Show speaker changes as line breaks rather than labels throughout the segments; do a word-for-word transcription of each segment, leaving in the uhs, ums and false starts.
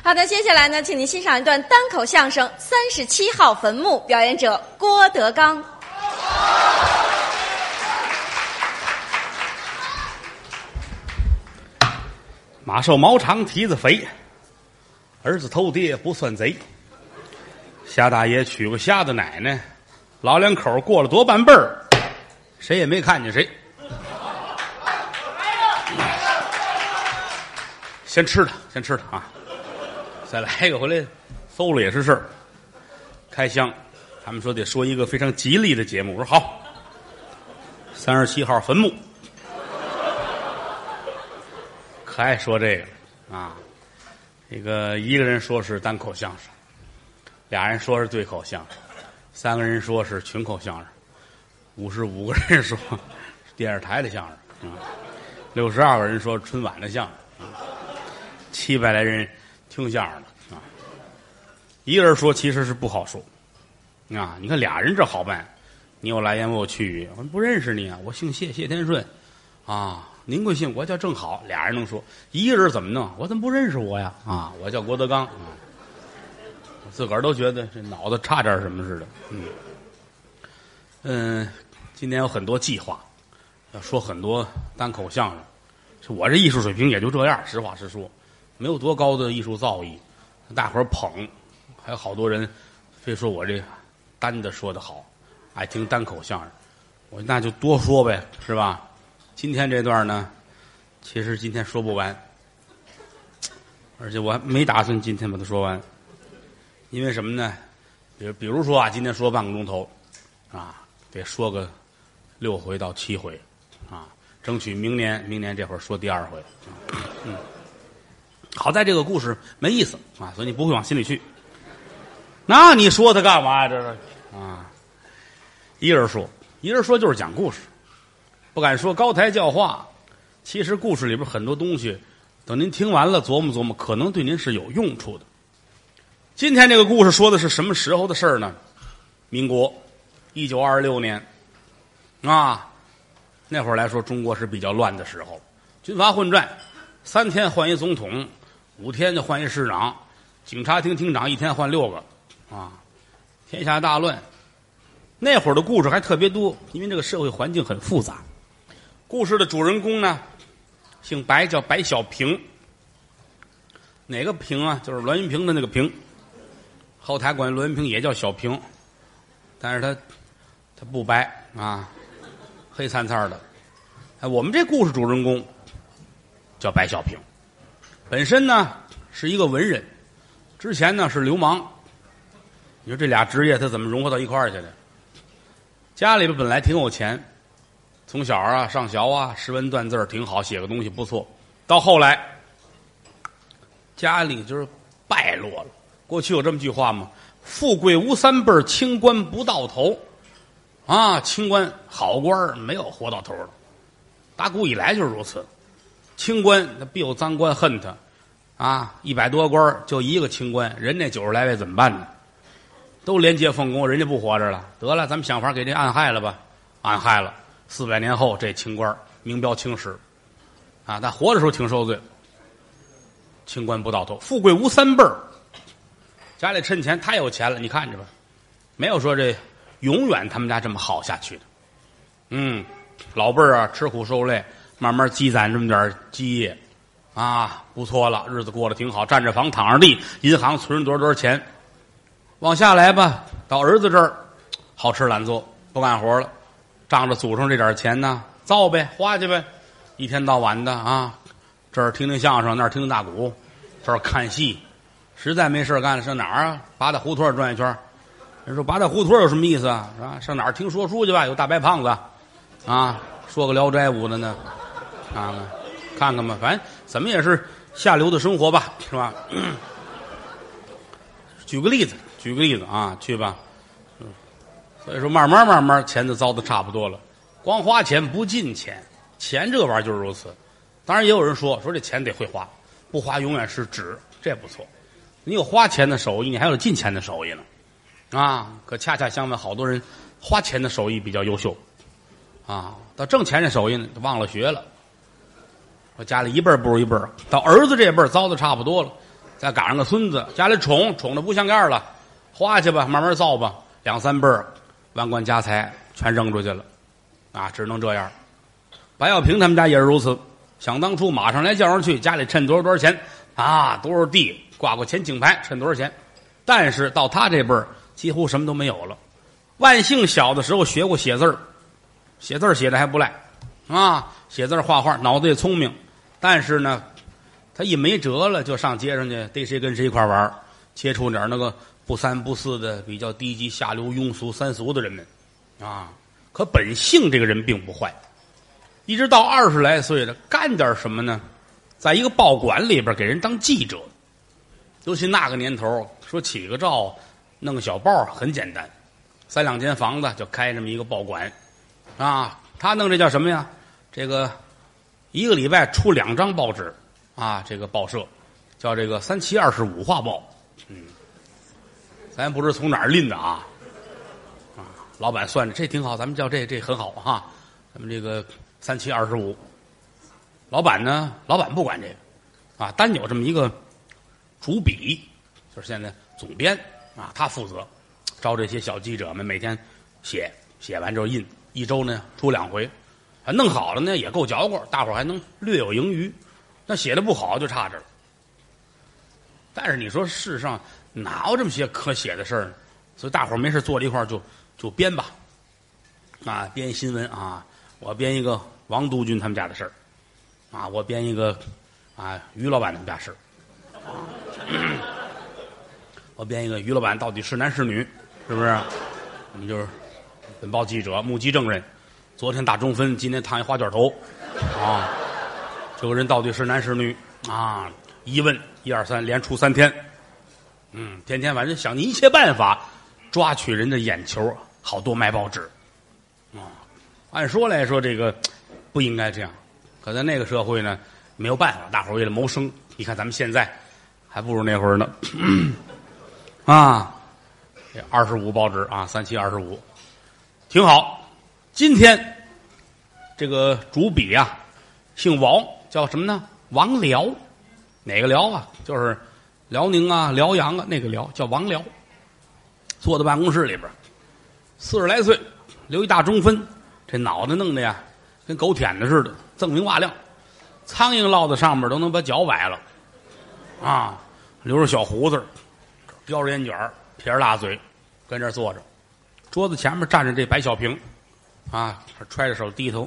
好的，接下来呢，请您欣赏一段单口相声《三十七号坟墓》，表演者郭德纲。
马瘦毛长蹄子肥，儿子偷爹不算贼。夏大爷娶个瞎的奶奶，老两口过了多半辈儿，谁也没看见谁。先吃它，先吃它啊！再来一个回来，馊了也是事儿。开箱，他们说得说一个非常吉利的节目，我说好。三十七号坟墓，可爱说这个啊。这个一个人说是单口相声，俩人说是对口相声，三个人说是群口相声，五十五个人说是电视台的相声啊，六十二个人说春晚的相声啊，七百来人听相声的啊。一个人说其实是不好说啊，你看俩人这好办，你有来言我有去语，我不认识你啊，我姓谢，谢天顺啊，您贵姓？我叫正好。俩人能说，一个人怎么弄？我怎么不认识我呀？啊，我叫郭德纲。啊，我自个儿都觉得这脑子差点什么似的。嗯嗯，今年有很多计划，要说很多单口相声。我这艺术水平也就这样，实话实说，没有多高的艺术造诣。大伙儿捧，还有好多人非说我这单的说得好，爱听单口相声。我那就多说呗，是吧？今天这段呢，其实今天说不完，而且我还没打算今天把它说完，因为什么呢？比如比如说啊，今天说半个钟头，啊，得说个六回到七回，啊，争取明年明年这会儿说第二回。嗯，好在这个故事没意思啊，所以你不会往心里去。那你说它干嘛呀？这是啊，一个人说，一个人说就是讲故事。不敢说高台教化，其实故事里边很多东西，等您听完了琢磨琢磨，可能对您是有用处的。今天这个故事说的是什么时候的事儿呢？民国一九二六年啊，那会儿来说，中国是比较乱的时候，军阀混战，三天换一总统，五天就换一市长，警察厅厅长一天换六个啊，天下大乱。那会儿的故事还特别多，因为这个社会环境很复杂。故事的主人公呢，姓白，叫白小平。哪个平啊？就是栾云平的那个平。后台管栾云平也叫小平，但是他他不白啊，黑灿灿的。哎，我们这故事主人公叫白小平，本身呢是一个文人，之前呢是流氓。你说这俩职业他怎么融合到一块儿去的？家里边本来挺有钱。从小啊上学啊识文断字挺好，写个东西不错，到后来家里就是败落了。过去有这么句话吗？富贵无三辈，清官不到头啊，清官好官没有活到头的，打古以来就是如此。清官他必有赃官恨他啊，一百多官就一个清官，人那九十来位怎么办呢？都廉洁奉公，人家不活着了，得了，咱们想法给这暗害了吧，暗害了。四百年后，这清官名标青史，啊，但活的时候挺受罪。清官不到头，富贵无三辈儿，家里趁钱太有钱了，你看着吧，没有说这永远他们家这么好下去的。嗯，老辈儿啊，吃苦受累，慢慢积攒这么点基业，啊，不错了，日子过得挺好，占着房躺着地，银行存着多少多少钱。往下来吧，到儿子这儿，好吃懒做，不干活了。仗着祖上这点钱呢，造呗，花去呗，一天到晚的啊，这儿听听相声，那儿听听大鼓，这儿看戏，实在没事干了，上哪儿啊？八大胡同转一圈。人说八大胡同有什么意思啊？是吧？上哪儿听说书去吧？有大白胖子，啊，说个《聊斋》舞的呢，啊，看看吧，反正怎么也是下流的生活吧，是吧？举个例子，举个例子啊，去吧。所以说慢慢慢慢钱就糟的差不多了，光花钱不进钱，钱这玩意儿就是如此。当然也有人说说这钱得会花，不花永远是纸，这不错。你有花钱的手艺，你还有进钱的手艺呢，啊！可恰恰相反，好多人花钱的手艺比较优秀，啊，到挣钱的手艺呢忘了学了。我家里一辈儿不如一辈儿，到儿子这辈儿糟的差不多了， 再赶上个孙子，家里宠宠的不像样了，花去吧，慢慢造吧，两三辈儿，万贯家财全扔出去了，啊，只能这样。白耀平他们家也是如此，想当初马上来叫上去，家里趁多少多少钱啊，多少地挂过前景牌，趁多少钱。但是到他这辈儿，几乎什么都没有了。万幸小的时候学过写字儿，写字儿写的还不赖，啊，写字儿画画，脑子也聪明。但是呢，他一没辙了，就上街上去逮谁跟谁一块玩儿，接触点那个不三不四的、比较低级、下流、庸俗、三俗的人们，啊。可本性这个人并不坏。一直到二十来岁了，干点什么呢？在一个报馆里边给人当记者。尤其那个年头，说起个照，弄个小报很简单，三两间房子就开这么一个报馆，啊，他弄这叫什么呀？这个一个礼拜出两张报纸，啊，这个报社叫这个三七二十五画报，嗯，咱不知从哪儿拎的啊，啊，老板算着这挺好，咱们叫这这很好哈、啊，咱们这个。三七二十五，老板呢？老板不管这个，啊，单有这么一个主笔，就是现在总编啊，他负责招这些小记者们每天写，写完之后印，一周呢出两回，啊，弄好了呢也够嚼过，大伙儿还能略有盈余。那写的不好就差着了。但是你说世上哪有这么些可写的事儿呢？所以大伙儿没事坐在一块儿就就编吧，啊，编新闻啊。我编一个王督军他们家的事儿，啊，我编一个啊于老板他们家事儿，啊，我编一个于老板到底是男是女，是不是？我们就是本报记者、目击证人，昨天打中分，今天烫一花卷头，啊，这个人到底是男是女啊？一问一二三，连出三天，嗯，天天反正想一切办法抓取人的眼球，好多卖报纸。按说来说，这个不应该这样，可在那个社会呢，没有办法，大伙儿为了谋生，你看咱们现在还不如那会儿呢，啊，这二十五报纸啊，三七二十五，挺好。今天这个主笔啊，姓王，叫什么呢？王辽，哪个辽啊？就是辽宁啊、辽阳啊那个辽，叫王辽。坐在办公室里边，四十来岁，留一大中分。这脑袋弄的呀，跟狗舔的似的，锃明瓦亮，苍蝇落在上面都能把脚崴了，啊，留着小胡子，叼着烟卷，撇着大嘴，跟这儿坐着，桌子前面站着这白小平，啊，揣着手低头，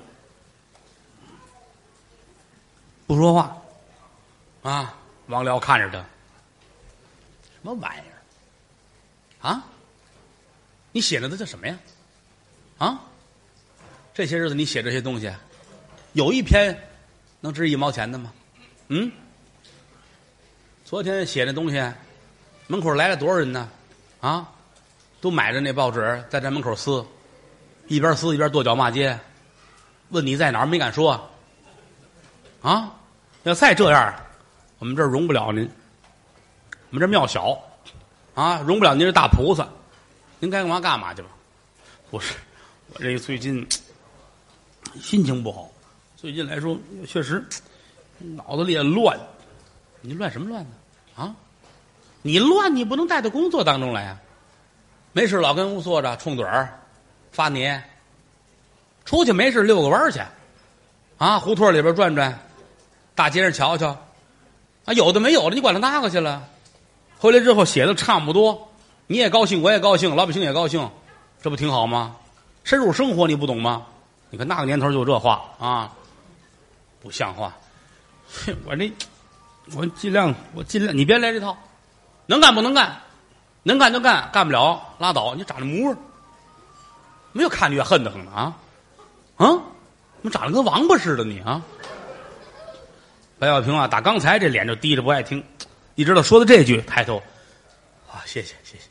不说话，啊，王辽看着他，什么玩意儿？啊，你写的这叫什么呀？啊？这些日子你写这些东西，有一篇能值一毛钱的吗？嗯，昨天写那东西，门口来了多少人呢？啊，都买着那报纸在这门口撕，一边撕一边跺脚骂街，问你在哪儿没敢说。啊，要再这样，我们这儿容不了您，我们这庙小，啊，容不了您是大菩萨，您该干嘛干嘛去吧。不是，我这最近心情不好，最近来说确实脑子里也乱。你乱什么乱呢？啊，你乱你不能带到工作当中来啊！没事老跟屋坐着冲嘴儿发黏，出去没事遛个弯去，啊，胡同里边转转，大街上瞧瞧，啊，有的没有的你管他那个去了。回来之后写的差不多，你也高兴，我也高兴，老百姓也高兴，这不挺好吗？深入生活你不懂吗？你看那个年头就这话啊，不像话。我这我尽量我尽量，你别来这套，能干不能干，能干就干，干不了拉倒。你长这模样，没有看你越恨得很啊啊！怎么长得跟王八似的你啊？白小平啊，打刚才这脸就低着不爱听，一直到说的这句，抬头啊，谢谢谢谢。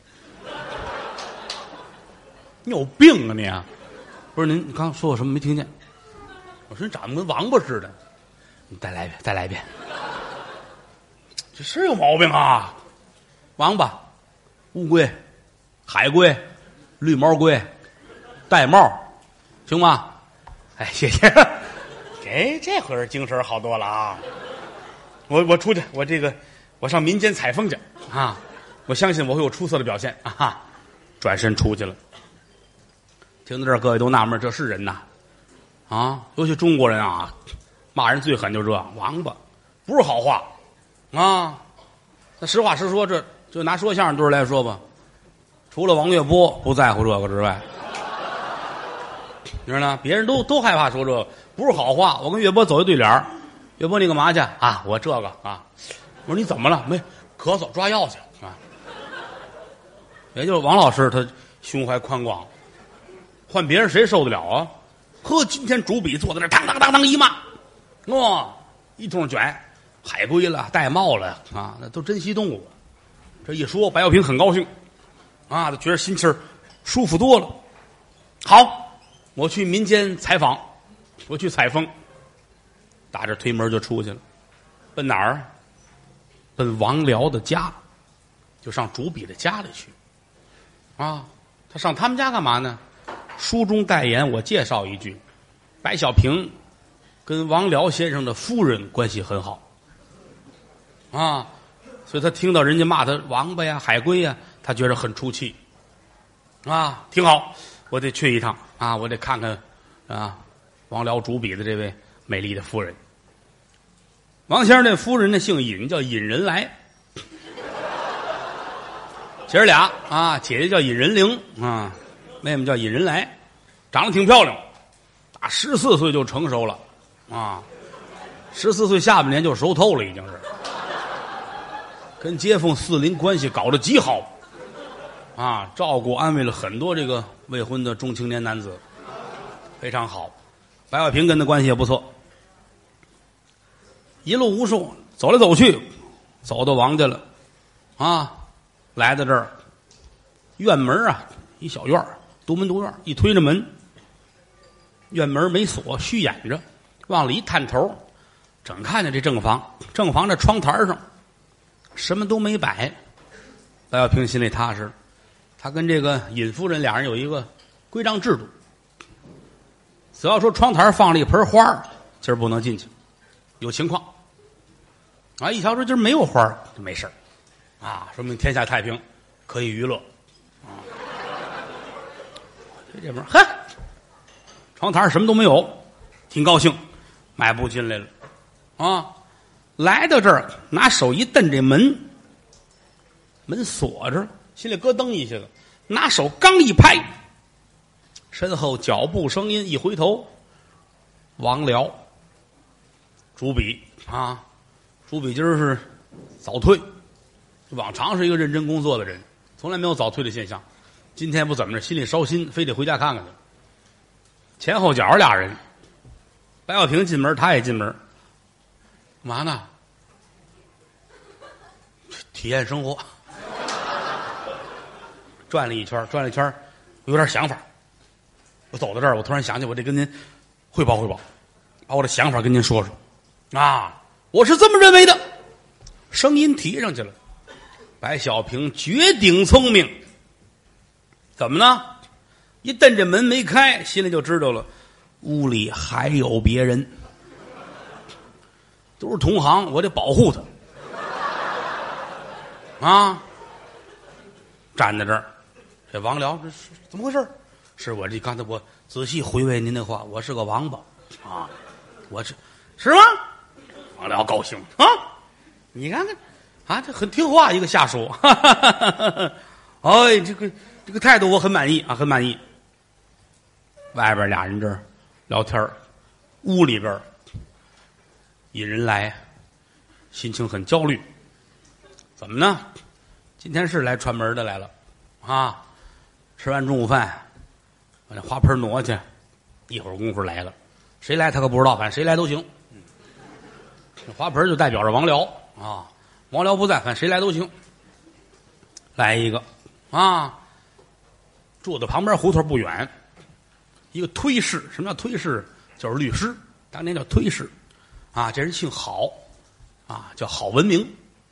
你有病啊你啊！不是您，你刚说我什么没听见？我说你长得跟王八似的，你再来一遍，再来一遍。这是有毛病啊！王八、乌龟、海龟、绿毛龟、玳瑁，行吗？哎，谢谢。哎，这会儿精神好多了啊！我我出去，我这个我上民间采风去啊！我相信我会有出色的表现啊！哈，转身出去了。听到这儿，各位都纳闷，这是人呐？啊，尤其中国人啊，骂人最狠就这王八，不是好话啊。那实话实说，这就拿说相声队来说吧，除了王月波不在乎这个之外，你知道吗？别人都都害怕说这个，不是好话。我跟月波走一对脸儿，月波你干嘛去啊？我这个啊，我说你怎么了？没咳嗽，抓药去啊。也就是王老师他胸怀宽广，换别人谁受得了啊？呵，今天主笔坐在那当当当当一骂，哇、哦，一通卷，海龟了，玳瑁了啊，那都珍稀动物。这一说，白小平很高兴啊，他觉得心气儿舒服多了。好，我去民间采访，我去采风。打着推门就出去了，奔哪儿？奔王僚的家，就上主笔的家里去。啊，他上他们家干嘛呢？书中代言，我介绍一句，白小平跟王僚先生的夫人关系很好。啊，所以他听到人家骂他王八呀、海龟呀，他觉得很出气。啊，挺好，我得去一趟啊，我得看看啊，王僚主笔的这位美丽的夫人。王先生这夫人呢姓尹，叫尹仁来。姐儿俩啊，姐姐叫尹仁玲啊，妹妹叫尹仁来，长得挺漂亮，打十四岁就成熟了啊，十四岁下半年就熟透了，已经是跟街坊四邻关系搞得极好啊，照顾安慰了很多这个未婚的中青年男子，非常好。白小平跟他关系也不错，一路无数走来走去，走到王家了啊。来到这儿，院门啊，一小院独门独院，一推着门，院门没锁，虚掩着，往里一探头，正看见这正房，正房这窗台上什么都没摆。白小平心里踏实，他跟这个尹夫人俩人有一个规章制度，只要说窗台放了一盆花，今儿不能进去，有情况啊，一瞧说今儿没有花就没事啊，说明天下太平，可以娱乐啊。这边呵，窗台什么都没有，挺高兴，迈步进来了啊。来到这儿，拿手一蹬这门，门锁着了，心里咯噔一下子，拿手刚一拍，身后脚步声音，一回头，王僚主笔啊，主笔今儿是早退。往常是一个认真工作的人，从来没有早退的现象。今天不怎么着，心里烧心，非得回家看看去。前后脚俩人，白小平进门，他也进门，干嘛呢？体验生活。转了一圈，转了一圈，我有点想法。我走到这儿，我突然想起，我得跟您汇报汇报，把我的想法跟您说说。啊，我是这么认为的。声音提上去了。白小平绝顶聪明，怎么呢？一蹬着门没开，心里就知道了，屋里还有别人，都是同行，我得保护他。啊，站在这儿，这王僚这是怎么回事？是我这刚才我仔细回味您的话，我是个王八啊，我是是吗？王僚高兴啊，你看看。啊，这很听话一个下属，哈哈哈哈哎，这个这个态度我很满意啊，很满意。外边俩人这儿聊天，屋里边引人来，心情很焦虑。怎么呢？今天是来串门的来了啊！吃完中午饭，把那花盆挪去，一会儿功夫来了，谁来他可不知道，反正谁来都行。这花盆就代表着王僚啊。王僚不在，看谁来都行。来一个啊，住在旁边胡同不远，一个推事。什么叫推事？就是律师，当年叫推事啊。这人姓郝啊，叫郝文明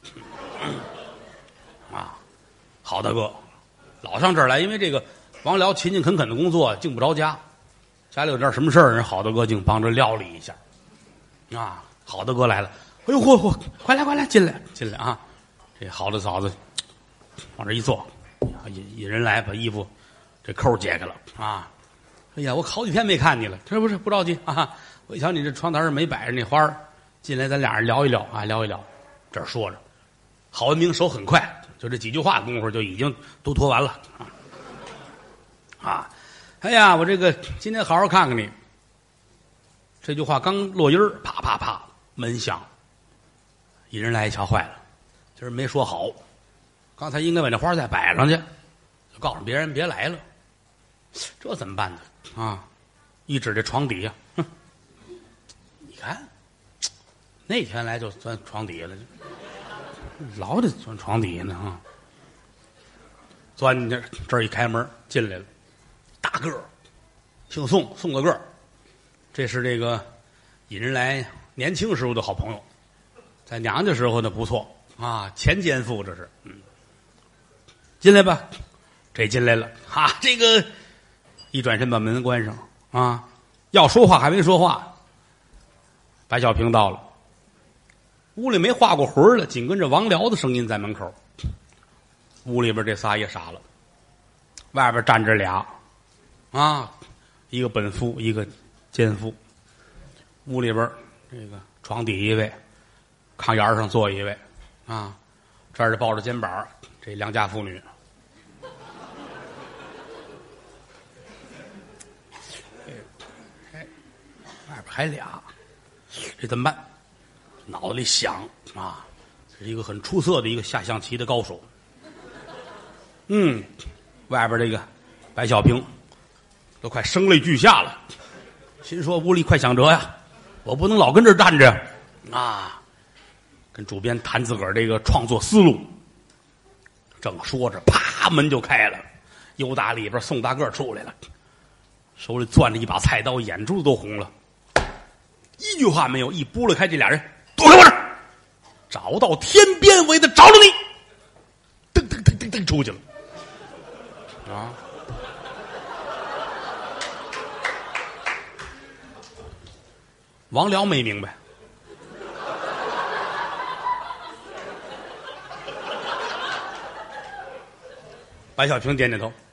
啊。郝大哥老上这儿来，因为这个王僚勤勤恳恳的工作，净不着家，家里有点什么事儿，人郝大哥净帮着料理一下啊。郝大哥来了，哎呦嚯嚯，快来快来，进来进来啊！ 这好的嫂子往这一坐，引引人来，把衣服这扣解开了啊！哎呀，我好几天没看你了，这不是不着急啊！我一瞧你这床单上没摆着那花儿，进来咱俩人聊一聊啊，聊一聊。这儿说着，郝文明手很快，就这几句话功夫就已经都脱完了啊！啊，哎呀，我这个今天好好看看你。这句话刚落音儿，啪啪啪，门响。引人来一瞧，坏了，今儿没说好，刚才应该把那花再摆上去，就告诉别人别来了。这怎么办呢？啊！一指这床底下，哼，你看，那天来就钻床底下了，老得钻床底下呢啊！钻进去，这儿一开门进来了，大个儿，姓宋，宋个个儿，这是这个引人来年轻时候的好朋友，在娘家时候呢不错啊，前奸夫这是，嗯，进来吧，这进来了，哈、啊，这个。一转身把门关上啊！要说话还没说话，白小平到了，屋里没画过魂了，紧跟着王辽的声音在门口。屋里边这仨也傻了，外边站着俩啊，一个本夫，一个奸夫。屋里边这个床底一位，炕沿上坐一位啊，这儿抱着肩膀，这良家妇女。外边还俩，这怎么办？脑子里想啊，这是一个很出色的一个下象棋的高手。嗯，外边这个白小平都快声泪俱下了，心说屋里快想辙呀，我不能老跟这儿站着啊！跟主编谈自个儿这个创作思路，正说着，啪，门就开了，又打里边宋大个出来了，手里攥着一把菜刀，眼珠子都红了。一句话没有，一拨了开这俩人，躲开我这儿，找到天边我也得找着你，噔噔噔噔噔出去了，啊！王辽没明白，白小平点点头。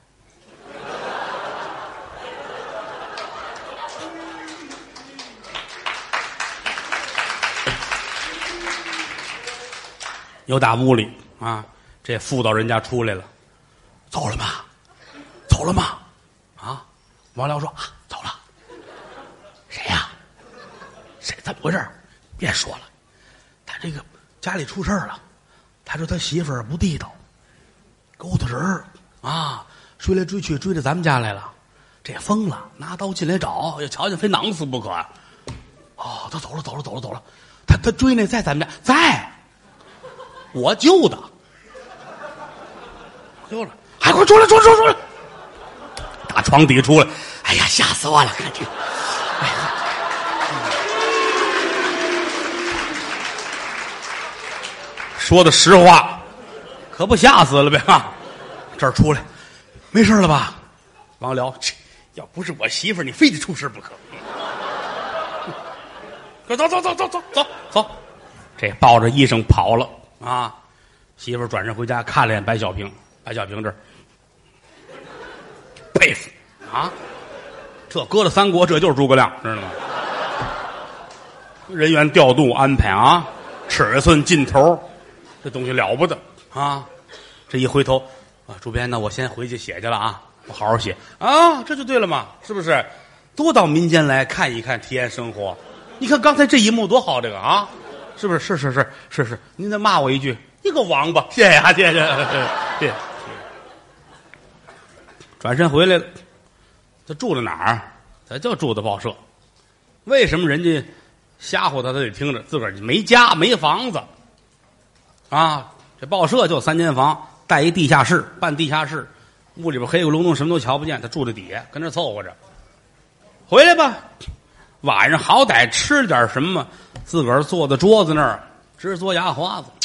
又打屋里啊，这妇道人家出来了，走了吗？走了吗？啊，王辽说啊，走了。谁呀？谁？怎么回事？别说了，他这个家里出事了。他说他媳妇儿不地道，勾搭人儿啊，追来追去追到咱们家来了，这疯了，拿刀进来找，要瞧见非囊死不可。哦，他走了，走了，走了，走了。他他追那在咱们家，在。我救的，救了，还快出来，出来，出来，出来！打床底出来，哎呀，吓死我了！看这个，哎呀，说的实话，可不吓死了呗啊！这儿出来，没事了吧？王辽，要不是我媳妇儿，你非得出事不可。快走走走走走走走！这抱着医生跑了。啊，媳妇儿转身回家看了眼白小平，白小平这儿佩服啊，这搁到三国这就是诸葛亮，知道吗？人员调度安排啊，尺寸劲头，这东西了不得啊！这一回头啊，主编呢，我先回去写去了啊，我好好写啊，这就对了嘛，是不是？多到民间来看一看，体验生活。你看刚才这一幕多好，这个啊。是不是？是是是是是，您再骂我一句，你个王八！谢谢啊，谢谢谢谢。转身回来了，他住在哪儿？他就住在报社。为什么人家吓唬他，他得听着？自个儿没家没房子啊！这报社就三间房，带一地下室，半地下室，屋里边黑咕隆咚，什么都瞧不见。他住在底下，跟这凑合着。回来吧，晚上好歹吃点什么。自个儿坐在桌子那儿直嘬牙花子，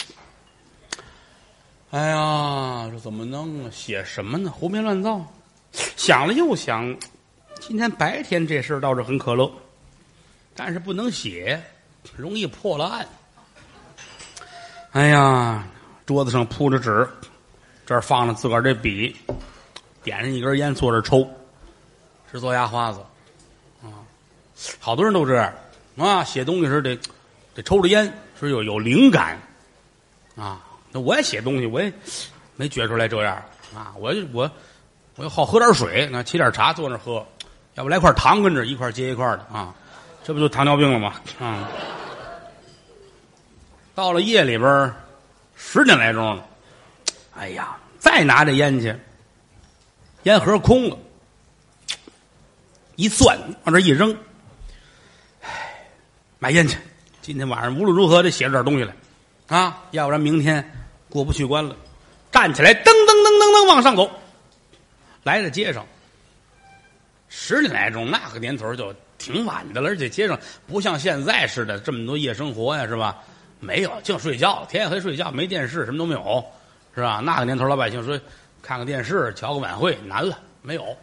哎呀，这怎么弄啊？写什么呢？胡编乱造。想了又想，今天白天这事倒是很可乐，但是不能写，容易破了案。哎呀， 桌子上铺着纸，这儿放着自个儿这笔，点上一根烟，坐这抽，直嘬牙花子啊！好多人都这样啊，写东西时得得抽着烟，是有有灵感啊。那我也写东西，我也没觉出来这样啊。我我我好喝点水，那沏点茶坐那喝，要不来块糖跟着一块接一块的啊，这不就糖尿病了吗？啊！到了夜里边十点来钟了，哎呀，再拿这烟去，烟盒空了，一攥往这一扔，唉，买烟去。今天晚上无论如何得写出点东西来啊，要不然明天过不去关了。站起来，噔噔噔噔噔往上走，来到街上，十点来钟，那个年头就挺晚的了，而且街上不像现在似的这么多夜生活呀，是吧？没有，净睡觉，天黑睡觉，没电视，什么都没有，是吧？那个年头老百姓说看个电视，瞧个晚会，难了，没有。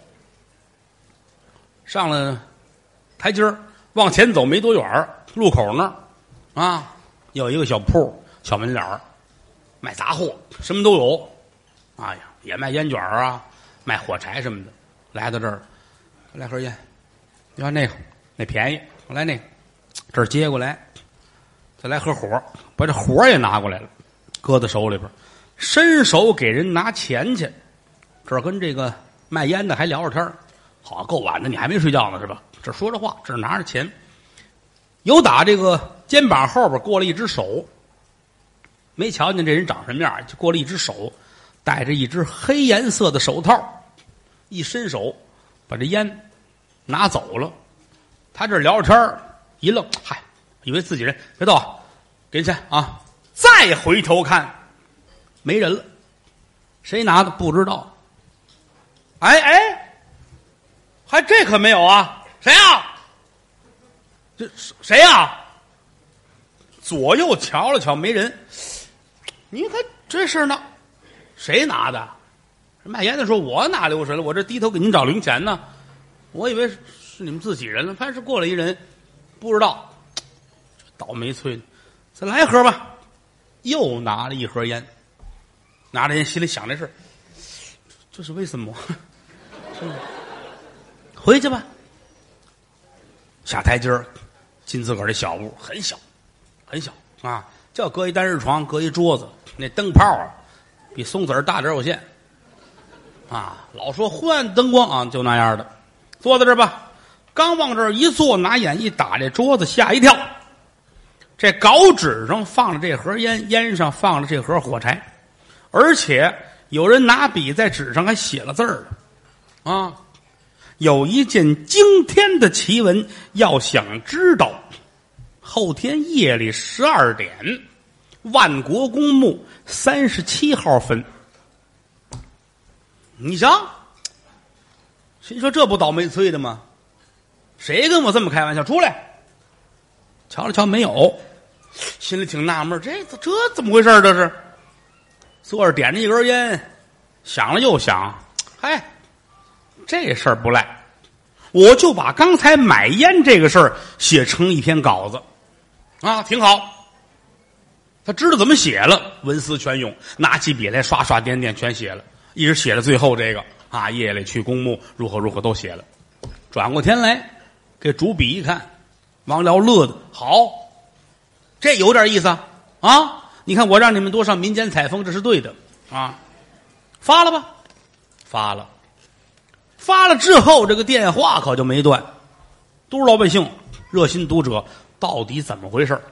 上了台阶儿，往前走没多远，路口那儿啊，有一个小铺，小门脸儿，卖杂货，什么都有。哎呀，也卖烟卷啊，卖火柴什么的。来到这儿，来盒烟，你看那个那便宜，我来那个，这儿接过来。再来盒火，把这火也拿过来了，搁在手里边，伸手给人拿钱去。这儿跟这个卖烟的还聊着天，好，够晚的，你还没睡觉呢是吧？这说着话，这拿着钱，有打这个肩膀后边过了一只手，没瞧见这人长什么样，就过了一只手，戴着一只黑颜色的手套，一伸手把这烟拿走了。他这聊着天一愣，嗨。以为自己人，别动，给钱啊！再回头看，没人了，谁拿的不知道。哎哎，还这可没有啊？谁啊？这谁呀？左右瞧了瞧，没人。你看这事呢，谁拿的？卖烟的说：“我哪留神了？我这低头给您找零钱呢。我以为是你们自己人了，反正是过来一人，不知道。”倒霉催，再来盒吧。又拿了一盒烟，拿着烟心里想这事，这是为什么？回去吧。下台阶儿，进自个儿这小屋，很小，很小啊，就搁一单人床，搁一桌子，那灯泡啊，比松子儿大点有限。啊，老说昏暗灯光啊，就那样的。坐在这儿吧，刚往这儿一坐，拿眼一打这桌子，吓一跳。这稿纸上放着这盒烟，烟上放着这盒火柴，而且有人拿笔在纸上还写了字儿了啊！有一件惊天的奇闻，要想知道，后天夜里十二点，万国公墓三十七号坟。你瞧，心说这不倒霉催的吗？谁跟我这么开玩笑？出来！瞧了瞧，没有。心里挺纳闷，这这怎么回事？这是坐着点着一根烟，想了又想，嗨，这事儿不赖，我就把刚才买烟这个事儿写成一篇稿子，啊，挺好。他知道怎么写了，文思泉涌，拿起笔来刷刷点点全写了，一直写到最后这个啊，夜里去公墓如何如何都写了。转过天来给主笔一看，王辽乐的好。这有点意思啊！啊，你看我让你们多上民间采风，这是对的啊！发了吧，发了，发了之后，这个电话可就没断，都是老百姓、热心读者，到底怎么回事？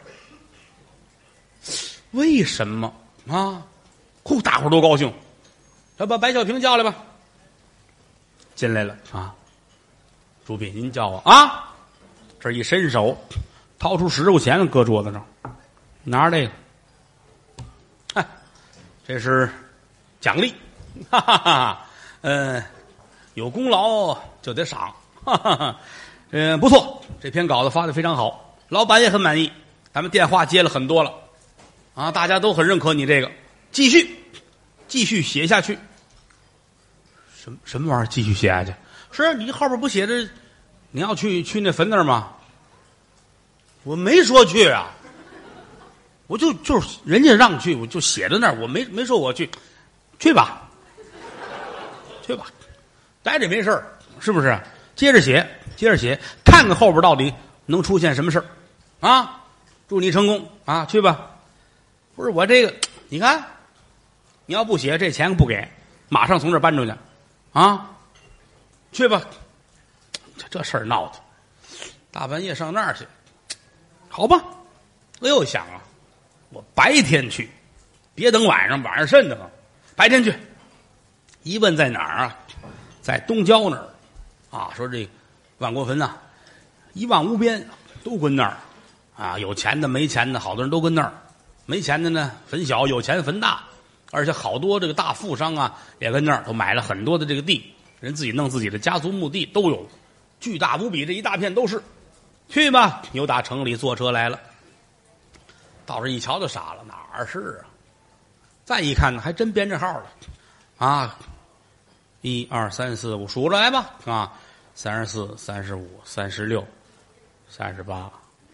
为什么啊？呼，大伙儿都高兴，来把白小平叫来吧。进来了啊，主笔您叫我啊，这一伸手。掏出十块钱搁桌子上，拿着这个，嗨，这是奖励，哈哈哈，呃，有功劳就得赏，哈哈哈，呃，不错，这篇稿子发的非常好，老板也很满意，咱们电话接了很多了，啊，大家都很认可你这个，继续，继续写下去。什么什么玩意儿？继续写下去？是你后边不写着你要去去那坟那儿吗？我没说去啊， 我就就是人家让去，我就写在那儿，我没没说我去，去吧，去吧，待着没事儿，是不是？接着写，接着写，看看后边到底能出现什么事儿啊！祝你成功啊！去吧。不是我这个，你看，你要不写，这钱不给，马上从这儿搬出去啊！去吧。这这事儿闹的，大半夜上那儿去，好吧？我又想啊，我白天去，别等晚上，晚上瘆得慌。白天去，一问在哪儿啊？在东郊那儿啊。说这万国坟呐、啊，一望无边，都跟那儿啊。有钱的没钱的，好多人都跟那儿。没钱的呢，坟小；有钱坟大。而且好多这个大富商啊，也跟那儿都买了很多的这个地，人自己弄自己的家族墓地都有，巨大无比，这一大片都是。去吧，又打城里坐车来了。到这一瞧就傻了，哪儿是啊？再一看呢，还真编这号了啊！一二三四五，数着来吧啊！三十四、三十五、三十六、三十八，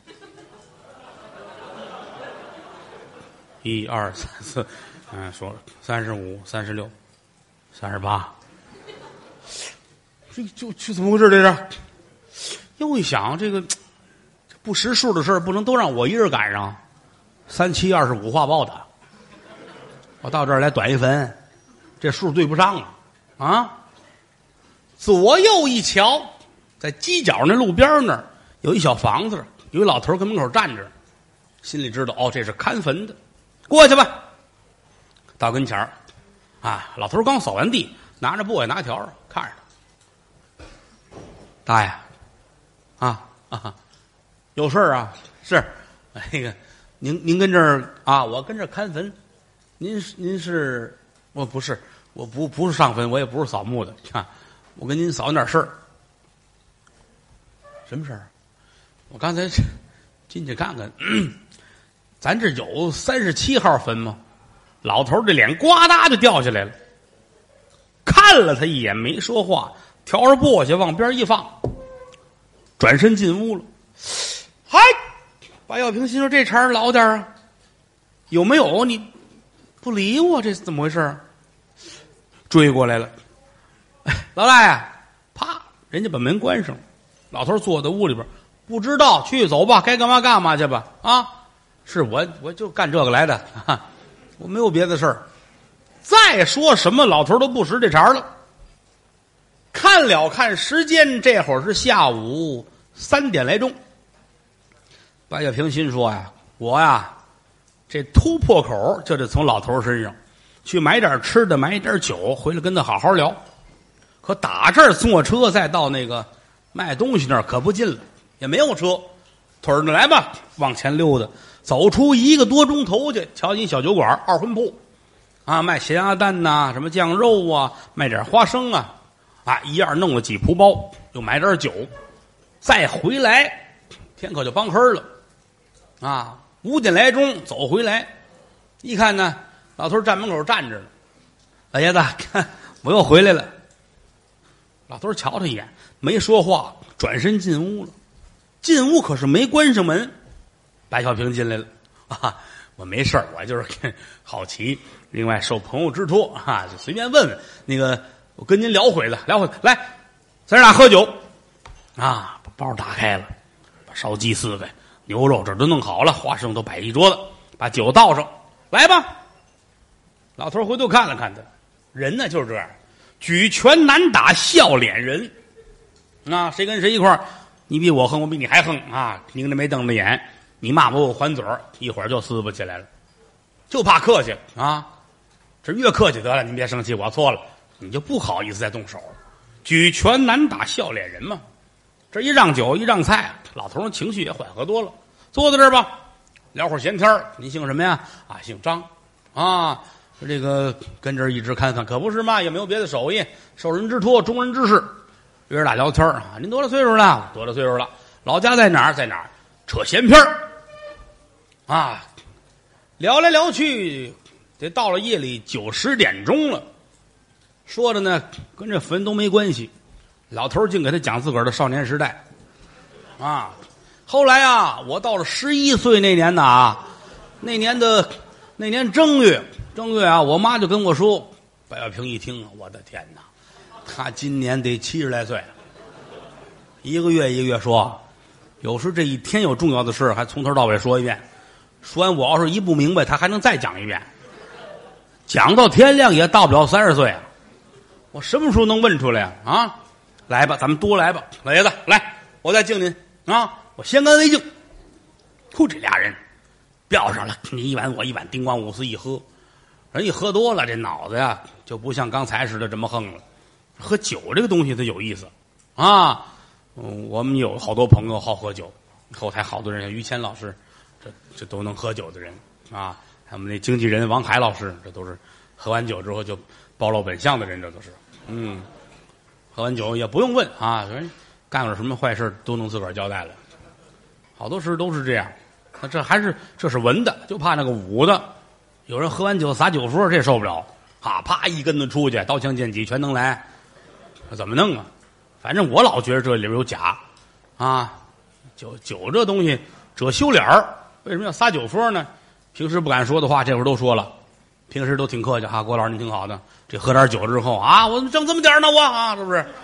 一二三四，嗯，说了三十五、三十六、三十八，这就就怎么回事？这是又一想，这个不识数的事儿不能都让我一人赶上。三七二十五画报的，我到这儿来短一分，这数对不上啊！啊，左右一瞧，在犄角那路边那儿有一小房子，有一老头跟门口站着，心里知道哦，这是看坟的，过去吧。到跟前儿，啊，老头刚扫完地，拿着簸箕拿条看着他，大爷，啊啊，有事儿啊？是那个。您您跟这儿啊，我跟这儿看坟，您您是我不是我不不是上坟，我也不是扫墓的啊，我跟您扫点事儿。什么事儿？我刚才进去看看，咱这有三十七号坟吗？老头这脸呱嗒就掉下来了，看了他一眼没说话，挑着簸箕往边一放，转身进屋了。嗨！白小平心说：“这茬老点啊，有没有？你不理我，这是怎么回事？”追过来了，哎，老大爷，啪，人家把门关上了。老头坐在屋里边，不知道，去走吧，该干嘛干嘛去吧。啊，是我，我就干这个来的，哈，我没有别的事儿。再说什么，老头都不识这茬了。看了看时间，这会儿是下午三点来钟。白小平心说呀，我呀，这突破口就得从老头身上去买点吃的，买点酒，回来跟他好好聊。可打这儿坐车再到那个卖东西那儿可不近了，也没有车，腿儿着来吧，往前溜达，走出一个多钟头去，瞧见小酒馆二婚铺，啊，卖咸鸭蛋呐、啊，什么酱肉啊，卖点花生啊，啊，一样弄了几铺包，又买点酒，再回来，天可就帮黑了。啊，五点来钟走回来，一看呢，老头站门口站着呢。老爷子，看我又回来了。老头瞧他一眼，没说话，转身进屋了。进屋可是没关上门。白小平进来了啊，我没事儿，我就是好奇，另外受朋友之托啊，就随便问问。那个，我跟您聊会子，聊会子，来，咱俩喝酒啊，把包打开了，把烧鸡四个。牛肉这都弄好了，花生都摆一桌子，把酒倒上，来吧。老头回头看了看他，人呢就是这样，举拳难打笑脸人。啊，谁跟谁一块儿，你比我横，我比你还横啊！拧着眉瞪着眼，你骂我我还嘴儿，一会儿就撕巴起来了，就怕客气啊。这越客气得了，您别生气，我错了，你就不好意思再动手。举拳难打笑脸人嘛。这一让酒一让菜，老头儿情绪也缓和多了。坐在这儿吧，聊会儿闲天儿。您姓什么呀？啊，姓张。啊，这个跟这儿一直看看，可不是嘛，也没有别的手艺，受人之托，忠人之事。约着俩聊天啊，您多大岁数了？多大岁数了？老家在哪儿？在哪儿？扯闲篇儿。啊，聊来聊去，得到了夜里九十点钟了。说的呢，跟这坟都没关系。老头净给他讲自个儿的少年时代，啊，后来啊，我到了十一岁那年呢啊， 那年的那年正月正月啊，我妈就跟我说，白小平一听，我的天哪，他今年得七十来岁了。一个月一个月说，有时这一天有重要的事还从头到尾说一遍，说完我要是一不明白，他还能再讲一遍，讲到天亮也到不了三十岁啊！我什么时候能问出来呀？啊，来吧，咱们多来吧，老爷子，来，我再敬您啊！我先干为敬。呼，这俩人飙上了，你一碗我一碗，叮咣五四一喝，人一喝多了，这脑子呀就不像刚才似的这么横了。喝酒这个东西它有意思啊。嗯，我们有好多朋友好喝酒，后台好多人，像于谦老师，这这都能喝酒的人啊。还有我们那经纪人王海老师，这都是喝完酒之后就暴露本相的人，这都是。嗯，喝完酒也不用问啊，人干了什么坏事都能自个儿交代了。好多时都是这样。那这还是这是文的，就怕那个武的。有人喝完酒撒酒疯，这受不了啊！啪一跟子出去，刀枪剑戟全能来，怎么弄啊？反正我老觉得这里边有假啊，酒酒这东西遮羞脸儿，为什么要撒酒疯呢？平时不敢说的话，这会儿都说了。平时都挺客气哈，郭老师您挺好的。这喝点酒之后啊，我怎么挣这么点呢？我啊，是不是？啊，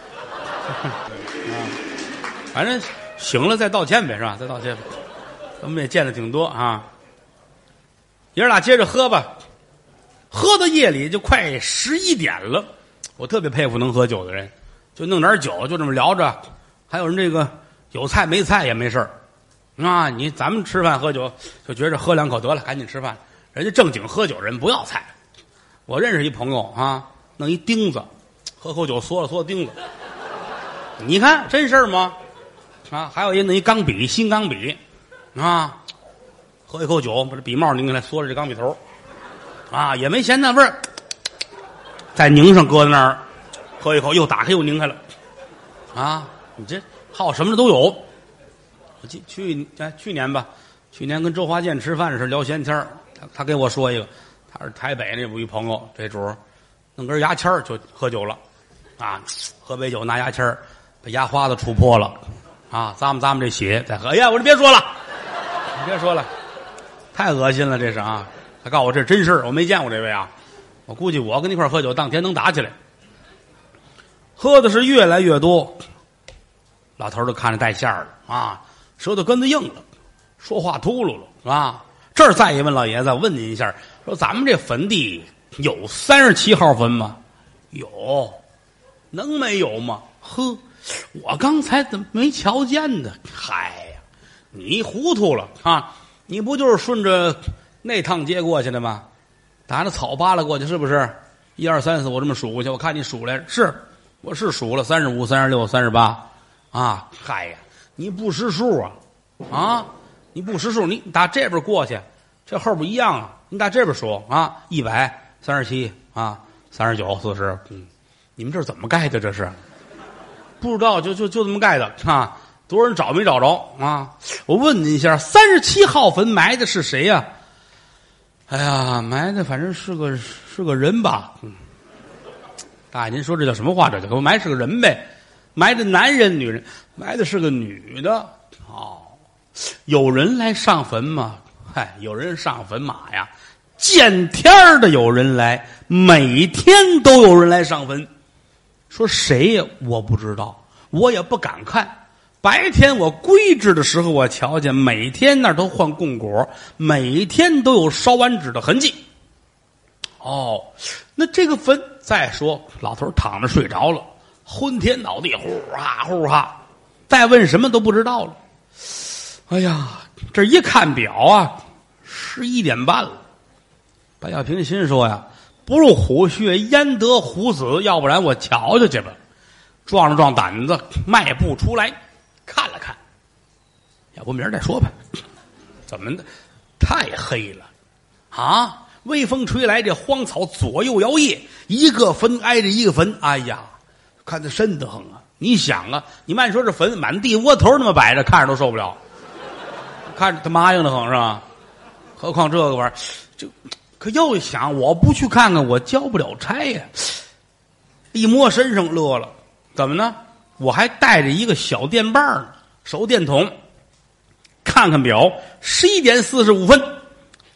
反正醒了再道歉呗，是吧？再道歉。我们也见的挺多啊。爷儿俩接着喝吧，喝到夜里就快十一点了。我特别佩服能喝酒的人。就弄点酒，就这么聊着，还有人这个有菜没菜也没事儿啊。你咱们吃饭喝酒就觉着喝两口得了，赶紧吃饭。人家正经喝酒人不要菜。我认识一朋友啊，弄一钉子，喝口酒缩了缩钉子。你看真事儿吗？啊，还有一弄一钢笔，新钢笔啊，喝一口酒把这笔帽拧下来，缩着这钢笔头啊，也没嫌那味儿，再拧上搁在那儿。喝一口又打开又拧开了，啊！你这好什么的都有。我去去哎去年吧，去年跟周华健吃饭的时候聊闲天他他给我说一个，他是台北那有一朋友，这主儿弄根牙签就喝酒了，啊，喝杯酒拿牙签把牙花子杵破了，啊，咂摸咂摸这血再喝，哎呀，我说别说了，你别说了，太恶心了，这是啊！他告诉我这是真事儿，我没见过这位啊，我估计我跟一块喝酒，当天能打起来。喝的是越来越多，老头儿都看着带馅儿了啊，舌头根子硬了，说话秃噜了啊。这儿再一问老爷子，问您一下，说咱们这坟地有三十七号坟吗？有，能没有吗？呵，我刚才怎么没瞧见呢？嗨呀，你糊涂了啊！你不就是顺着那趟街过去的吗？打那草扒拉过去是不是？一二三四，我这么数过去，我看你数来是。我是数了三十五、三十六、三十八，啊，嗨呀，你不识数啊，啊，你不识数，你打这边过去，这后边一样啊，你打这边数啊，一百三十七啊，三十九、四十，嗯，你们这是怎么盖的？这是不知道，就就就这么盖的啊，多少人找没找着啊？我问您一下，三十七号坟埋的是谁呀、啊？哎呀，埋的反正是个是个人吧，嗯。大爷，您说这叫什么话？这叫埋是个人呗，埋的男人、女人，埋的是个女的。哦，有人来上坟吗？嗨，有人上坟马呀，见天儿的有人来，每天都有人来上坟。说谁呀？我不知道，我也不敢看。白天我归置的时候，我瞧见每天那儿都换供果，每天都有烧完纸的痕迹。哦，那这个坟，再说老头躺着睡着了，昏天倒地，呼哈呼哈，再问什么都不知道了。哎呀，这一看表啊，十一点半了。白小平心说呀，不入虎穴，焉得虎子？要不然我瞧瞧去吧。壮了壮胆子，迈步出来，看了看，要不明儿再说吧。怎么的？太黑了啊！微风吹来，这荒草左右摇曳，一个坟挨着一个坟，哎呀，看着瘆得慌啊！你想啊，你慢说这坟满地窝头那么摆着，看着都受不了，看着他麻痒的很是吧？何况这个玩意儿，就可又想，我不去看看，我交不了差呀。一摸身上乐了，怎么呢？我还带着一个小电棒呢，手电筒。看看表，十一点四十五分。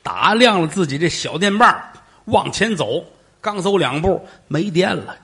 打亮了自己这小电棒，往前走，刚走两步没电了，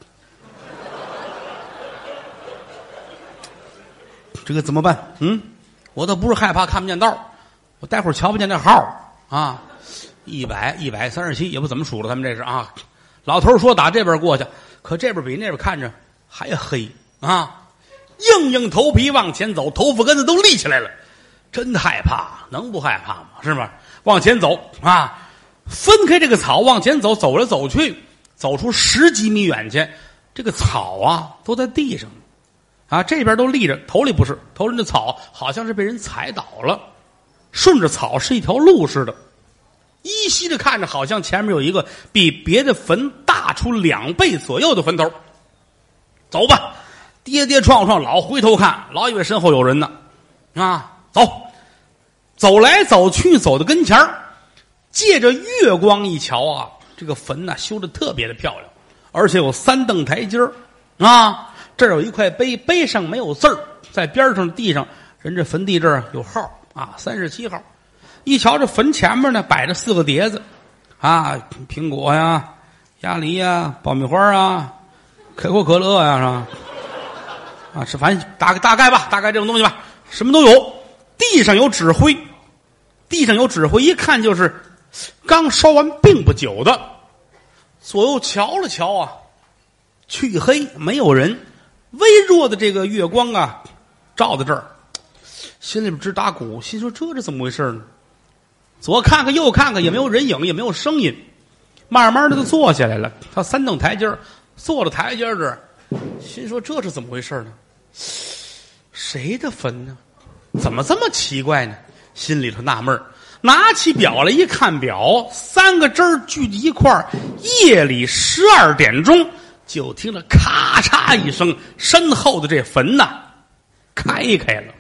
这个怎么办？嗯，我倒不是害怕看不见道，我待会儿瞧不见那号啊，一百一百三十七也不怎么数了，他们这是啊。老头说打这边过去，可这边比那边看着还黑啊，硬硬头皮往前走，头发根子都立起来了，真害怕，能不害怕吗？是吧？往前走啊，分开这个草往前走，走来走去，走出十几米远去，这个草啊都在地上啊，这边都立着，头里不是，头里的草好像是被人踩倒了，顺着草是一条路似的，依稀的看着好像前面有一个比别的坟大出两倍左右的坟头。走吧，跌跌撞撞，老回头看，老以为身后有人呢啊，走走来走去，走到跟前儿，借着月光一瞧啊，这个坟呢、啊、修得特别的漂亮，而且有三蹬台阶儿啊，这儿有一块碑，碑上没有字儿，在边上地上人这坟地这儿有号啊，三十七号。一瞧这坟前面呢摆着四个碟子啊，苹果呀、鸭梨呀、爆米花啊、可口可乐呀，是吧？啊，是反正大概大概吧，大概这种东西吧，什么都有。地上有纸灰，地上有纸灰，一看就是刚烧完并不久的。左右瞧了瞧啊，黢黑，没有人，微弱的这个月光啊，照在这儿，心里边直打鼓，心说这是怎么回事呢？左看看右看看，也没有人影，也没有声音，慢慢的就坐下来了。他三蹬台阶坐了台阶这儿，心说这是怎么回事呢？谁的坟呢？怎么这么奇怪呢？心里头纳闷儿，拿起表来一看表，三个针儿聚集一块儿，夜里十二点钟，就听了咔嚓一声，身后的这坟呐开开了。